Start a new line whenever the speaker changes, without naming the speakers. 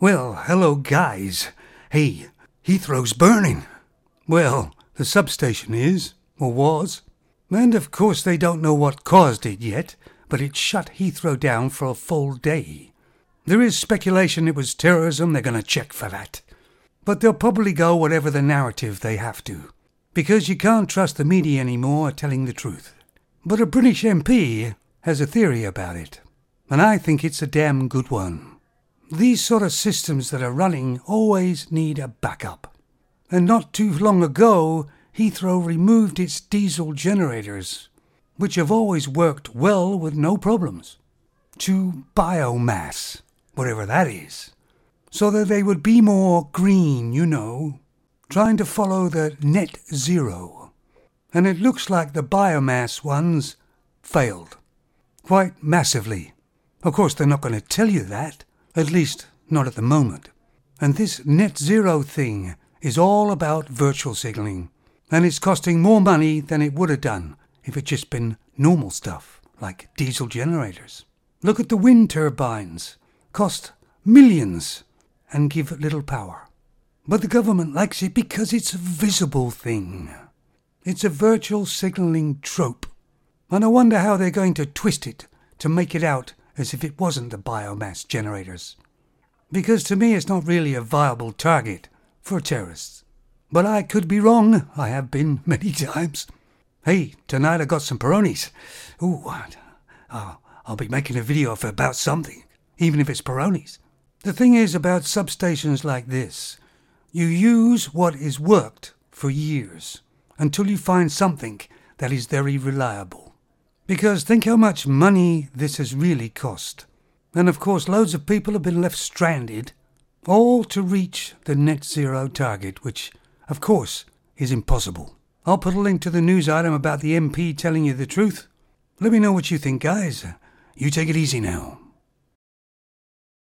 Well, hello guys. Hey, Heathrow's burning. Well, the substation is, or was. And of course they don't know what caused it yet, but it shut Heathrow down for a full day. There is speculation it was terrorism, they're going to check for that. But they'll probably go whatever the narrative they have to, because you can't trust the media anymore telling the truth. But a British MP has a theory about it, and I think it's a damn good one. These sort of systems that are running always need a backup. And not too long ago, Heathrow removed its diesel generators, which have always worked well with no problems, to biomass, whatever that is, so that they would be more green, trying to follow the net zero. And it looks like the biomass ones failed, quite massively. Of course, they're not going to tell you that. At least, not at the moment. And this net zero thing is all about virtual signalling. And it's costing more money than it would have done if it just been normal stuff, like diesel generators. Look at the wind turbines. Cost millions and give little power. But the government likes it because it's a visible thing. It's a virtual signalling trope. And I wonder how they're going to twist it to make it out as if it wasn't the biomass generators. Because to me it's not really a viable target for terrorists. But I could be wrong. I have been many times. Hey, tonight I got some Peronis. Ooh, I'll be making a video about something, even if it's Peronis. The thing is about substations like this, you use what is worked for years until you find something that is very reliable. Because think how much money this has really cost. And of course loads of people have been left stranded, all to reach the net zero target, which of course is impossible. I'll put a link to the news item about the MP telling you the truth. Let me know what you think, guys. You take it easy now.